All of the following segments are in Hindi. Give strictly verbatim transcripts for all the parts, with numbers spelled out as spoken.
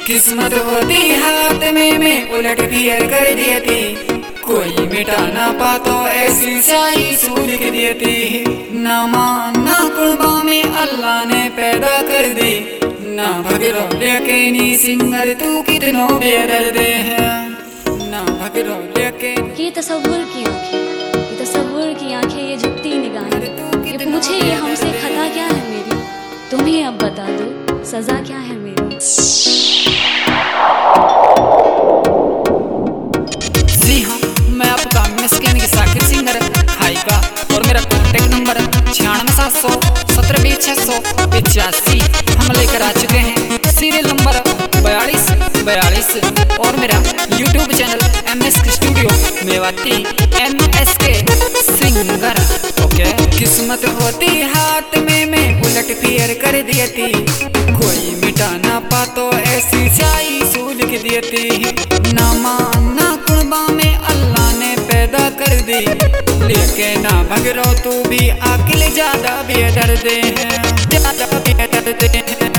किस्मत होती हाथ में मैं उलट फिर कर देती, कोई मिटा ना पातो ऐसी स्याही सूल लिख देती। ना मां ना कुर्बा में अल्लाह ने पैदा कर दी, ना भगरो लेके नी सिंगर तू कितनो बेदर्द है, ना भगरो लेके। ये तसव्वुर की आंखें, ये तसव्वुर की आंखें, ये झुकती निगाहें, ये पूछे ये हमसे खता क्या है मेरी, तुम ही अब बता दो सजा क्या है मेरी। जी हाँ, मैं आपका मिस्किन की साकिर सिंगर हाई का, और मेरा कॉन्टेक्ट नंबर छियानवे सात सौ सत्रह बीस छह सौ पिचासी। हम लेकर आ चुके हैं सीरियल नंबर बयालीस बयालीस, और मेरा YouTube channel M S K studio Mewati M S K singer. Okay. किस्मत होती हाथ में मैं उलट फिर कर देती, कोई मिटा ना पातो ऐसी स्याही सूल लिख देती। ना मां ना कुर्बा में अल्लाह ने पैदा कर दी, लेके ना भगरो तू भी अकिल ज्यादा बेदर्द है, ज्यादा बेदर्द है।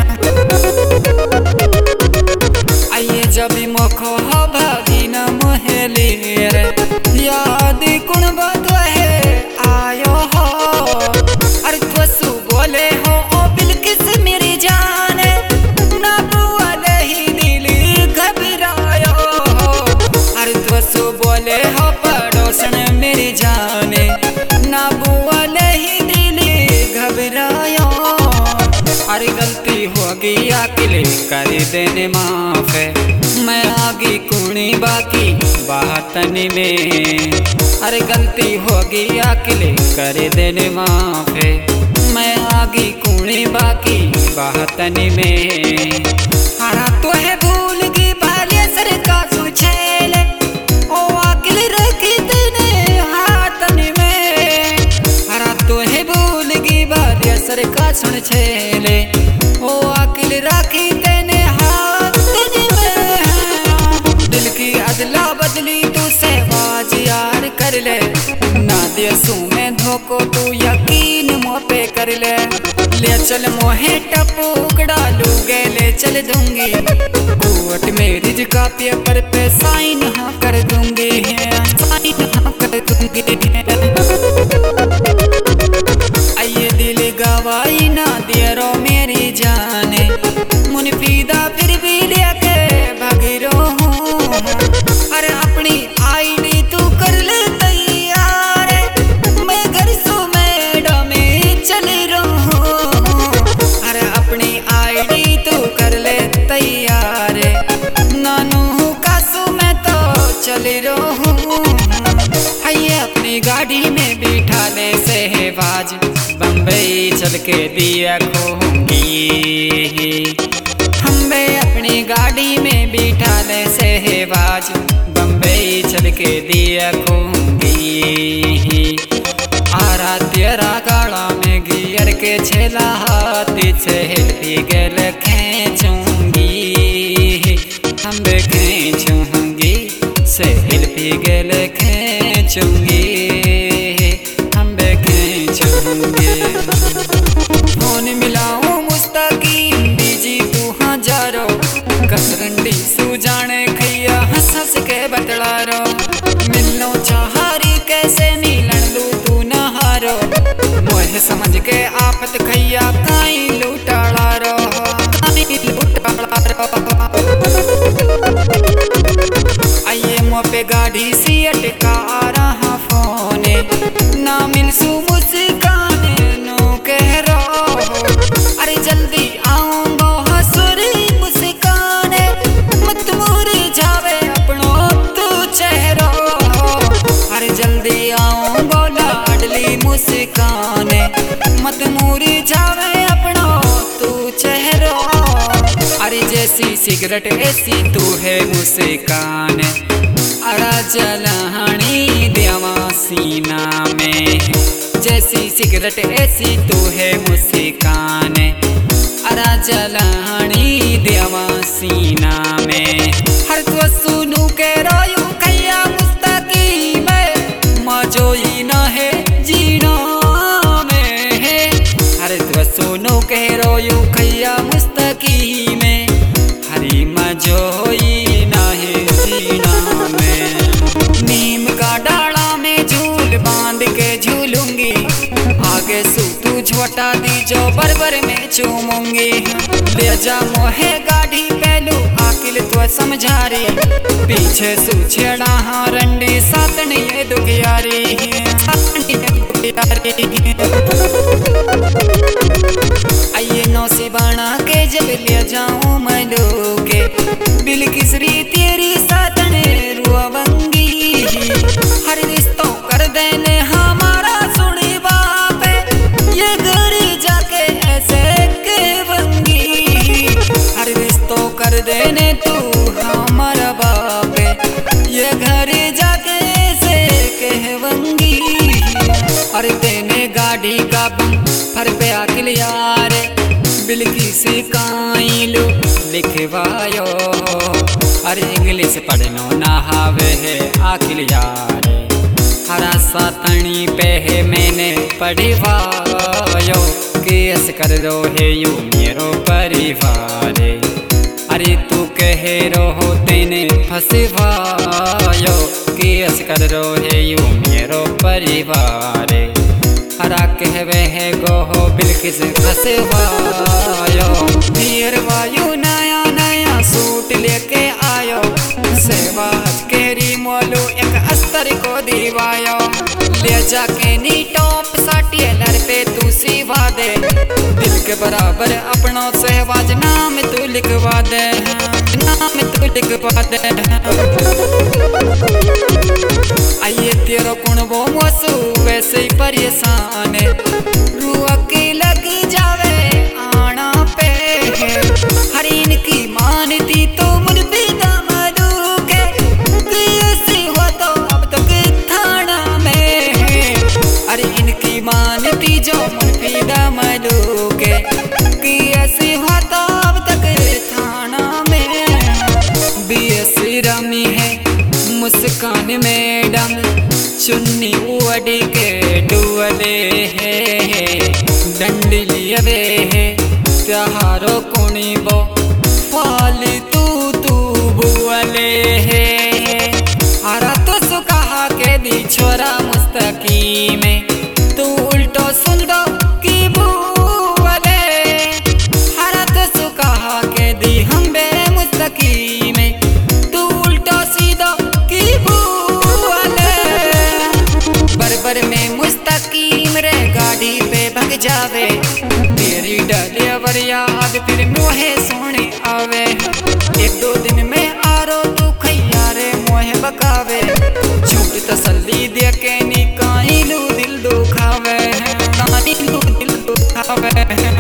आइए जब मोखो हो भागी न मोहली रे, याद कुर्बा तो है आयो हो, अरे त्वसु बोले हो ओ बिल्किस मेरी जान, ना बुआ ही दिल घबरायो हो, अरे त्वसु बोले हो पड़ोसन मेरी जाने, ना बुआ ही दिल घबरायो। अरे गलती होगी अकेले कर देने माफ, मैं आगे कुणी बाकी बातन में। अरे गलती होगी अकेले कर देने माफ, मैं आगे कुणी बाकी बातन में। हरा तो है भूल की बालिया सर का सुछेले, ओ अकेले रखी तेने हाथन में। हरा तो है भूल की बालिया सर का सुन छेले, ओ अकेले रखी तेने हाथन में। दिल की अदला बदली तू सहवाज यार कर ले, ना देसू में धोखो तू यकीन मोह पे कर ले। ले चल मोहे टपुकड़ा लूगे ले चल दूंगी, कोर्ट में रिजका पेपर पे साइन हाँ कर दूंगी, साइन हाँ कर दूंगी। आइए दिल गवाई ना दे रो मेरी जाने, मुनफीदा फिर भी लेके भगरो हूँ। अरे अपनी आईडी तू कर ले तैयार, मैं घर सो मैडम में चल रहूँ। अरे अपनी आईडी तू कर ले तैयार, नानू का सो मैं तो चल रहूँ। आइए अपनी गाड़ी में बिठा ले सहवाज, बम्बई चल के दिया खोऊंगी। हमें अपनी गाड़ी में बिठा ले सहवाज, बम्बई चल के दिया खोऊंगी। आरा तेरा गाड़ा में गियर के छेला हाथ सेल्फी गल खींचूंगी, हम खींचूंगी सेल्फी गल खींचूंगी, हम खींचूंगी। फोन मिलाऊं मुस्तकीम बीजी तू हजारो, कसरंडी सू जाने खैया हंस हंस के बतला रो। मिलनो चाहारी कैसे मिलन लू तू नहारो, मोहे समझ के आफत खैया काई लूटाड़ा रो, काई लूटाड़ा रो। आइए मुँह पे गाड़ी सी अटका आ रहा फोन, ना मिलसू मुस्काने नो कह रो। अरे जल्दी आऊंगा हंसुरी मुस्काने, मत मुरी जावे अपनो तू चेहरो। अरे जल्दी आऊंगा लाडली मुस्काने, मत मुरी जावे अपनो तू चेहरो। अरे जैसी सिगरेट ऐसी तू है मुस्कान, अरा जलानी देवा सीना में। जैसी सिगरेट ऐसी तू है मुस्कान, अरा जलानी देवा सीना में। हर तो सुनू के रोयू खैया मुस्तकी में, मजोई न है जीना में है। हर तो सुनू के रोयू खैया मुस्तकी में, हरी जोई नहीं जीना में। नीम का डाला में झूल बांध के झूलूंगी, आगे सू तू झोटा दी जो बरबर में चूमूंगी। ले जा मोहे गाड़ी पहलू आकिल तो समझा रे, पीछे सू छेड़ा हाँ रंडी सातनी ये दुखियारी आइए नौसी बना के जब ले जाऊं मैं लोगे, बिलकिसरी तेरी सातने रुआवंगी। हर रिश्तों कर देने हमारा सुनी बाप, ये घरी जाके ऐसे कहवंगी। हर रिश्तों कर देने तू हमारा बाप, ये घरी जाके ऐसे कहवंगी। अरे तेने गाड़ी का बम फर पे आकिल यार, बिलकिसी काइलो लिखवायो। अरे इंग्लिश पढ़नो ना हावे है आकिल यार, हरा सातनी पे है मैंने पढ़वायो। केस कर रो है यू मेरो परिवार, अरे तू कह रो हो तेने फसवायो। केस कर रो है यू मेरो परिवार, हरा कहवे है गो हो बिलकिस फसवायो। फिर वायु नया नया सूट लेके आयो, सेवाज केरी मोलू एक अस्तर को दीवायो। ले जाके नी टॉप सा टेलर पे तू सिवा दे, दिल के बराबर अपनों सहवाज नाम तू लिखवा दे, नाम तू लिखवा दे। आइए तेरो कुण वो मोसू वैसे ही परेशान, रुआ के लग जावे आना पे। हरीन की मानती तो मुन भी दामदू के, कैसी हो तो अब तक थाना में। अरे इनकी मानती जो मुन भी दामदू के, कैसी हो तो अब तक थाना में। बीएससी रमी है मुस्कान मैडम, चुन्नी उड़ी के डुअले है, डंडी लियवे है त्योहारो कुणी बो फाली तू तू बुअले है। हरा तो सुकहा के दी छोरा मुस्तकी में, तू उल्टो सुन दो की बुअले। हरा तो सुकहा के दी हम बे मुस्तकी में, तू उल्टो सीधो की बुअले। बरबर में मुस्तकीम रे गाड़ी पे भग जावे, तेरी डलियावर याद फिर मोहे सोने आवे। एक दो दिन में आरो तू खैया रे मोहे बकावे, झूठ तसल्ली दे के नी काइलू दिल दुखावे, काइलू दिल दुखावे।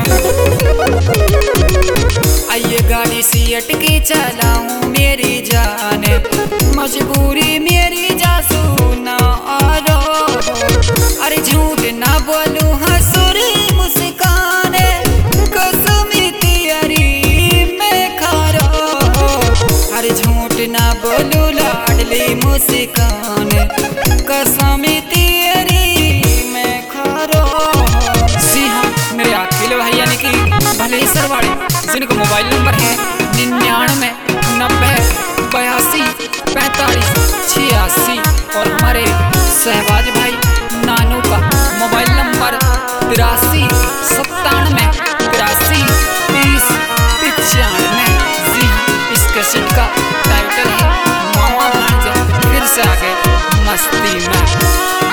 आइए गाड़ी सीट की चलाऊं मेरी जान, मजबूरी मेरी जासू ना आरो। अरे झूठ ना बोलू हंसुरी मुस्कान, कसमी तेरी मैं खारो। अरे झूठ ना बोलू लाडली मुस्कान, कसमी तेरी मैं खारो। जी हाँ मेरे आकिल भैया ने की भले सरवाड़े, जिनको मोबाइल नंबर है निन्यानवे नब्बे बयासी पैंतालीस छियासी, और हमारे सहवाज भाई नानू का मोबाइल नंबर तिरासी सत्तानवे तिरासी बीस पिचानवे। जी हाँ इस कैसेट का टाइटल है मामा भांजे फिर से आगे मस्ती में।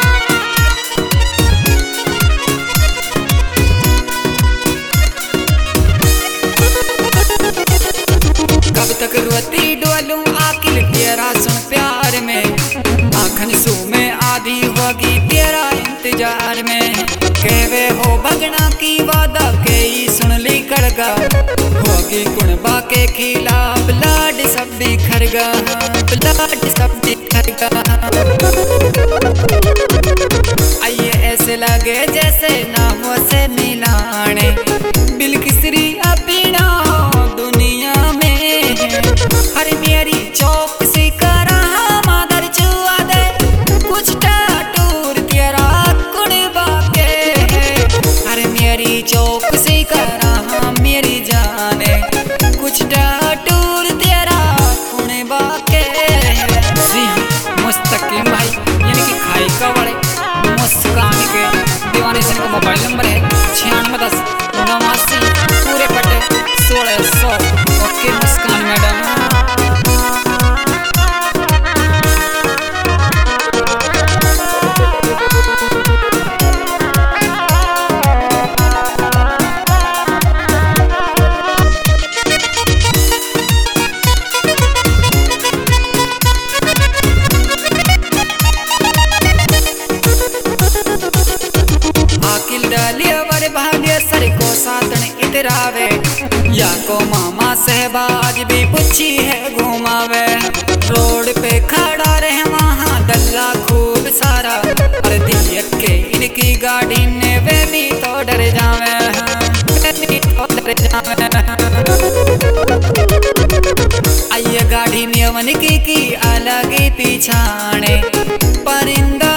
कब तक रोती डोलूं आकिल तेरा सुन प्यार में, आखन सू में आधी होगी तेरा इंतजार में। कहवे हो भगना की वादा कई सुन ली कड़गा, होगी कुणबा के खिलाफ लाड सब बिखरगा, लाड सब बिखरगा। आइए ऐसे लगे जैसे नामों से मिलाने, बिलकिसरी अपना दुनिया में। हर मेरी चौक सी करा मादर चुआ दे, कुछ टाटूर तेरा कुड़बा के। हर मेरी चौक सी करा मेरी जाने, कुछ टाटूर तेरा पीछे है घुमावे। रोड पे खड़ा रहे वहाँ डल्ला खूब सारा, और देख के इनकी गाड़ी ने वे भी तो डर जावे, वे भी तो डर जावे। आइए गाड़ी में मन की की अलग ही पीछाने, परिंदा